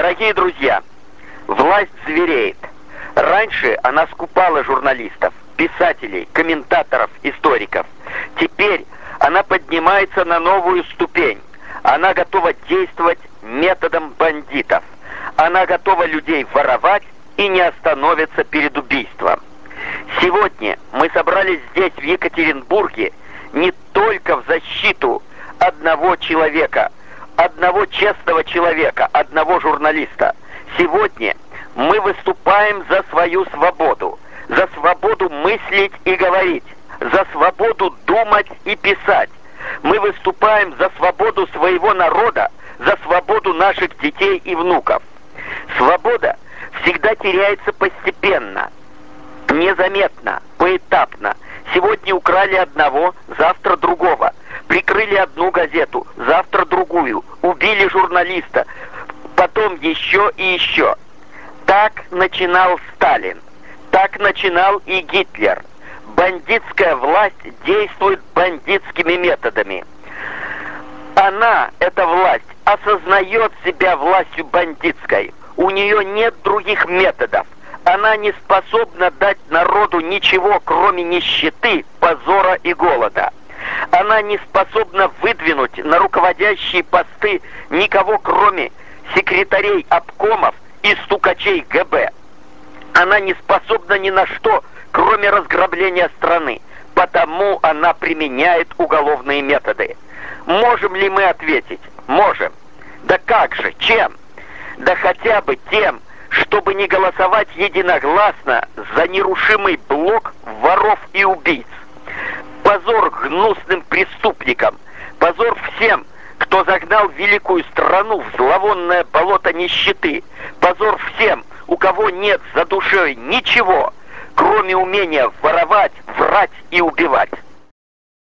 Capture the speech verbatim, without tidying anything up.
Дорогие друзья, власть звереет. Раньше она скупала журналистов, писателей, комментаторов, историков. Теперь она поднимается на новую ступень. Она готова действовать методом бандитов. Она готова людей воровать и не остановится перед убийством. Сегодня мы собрались здесь, в Екатеринбурге, не только в защиту одного человека, одного честного человека, одного журналиста. Сегодня мы выступаем за свою свободу, за свободу мыслить и говорить, за свободу думать и писать. Мы выступаем за свободу своего народа, за свободу наших детей и внуков. Свобода всегда теряется постепенно, незаметно, поэтапно. Сегодня украли одного, завтра другого. Прикрыли одну газету, завтра другую. Убили журналиста, потом еще и еще. Так начинал Сталин. Так начинал и Гитлер. Бандитская власть действует бандитскими методами. Она, эта власть, осознает себя властью бандитской. У нее нет других методов. Она не способна дать народу ничего, кроме нищеты, позора и голода. Она не способна выдвинуть на руководящие посты никого, кроме секретарей обкомов и стукачей ГБ. Она не способна ни на что, кроме разграбления страны. Потому она применяет уголовные методы. Можем ли мы ответить? Можем. Да как же? Чем? Да хотя бы тем, чтобы не голосовать единогласно за нерушимый блок воров и убийц. Позор гнусным преступникам, позор всем, кто загнал великую страну в зловонное болото нищеты, позор всем, у кого нет за душой ничего, кроме умения воровать, врать и убивать.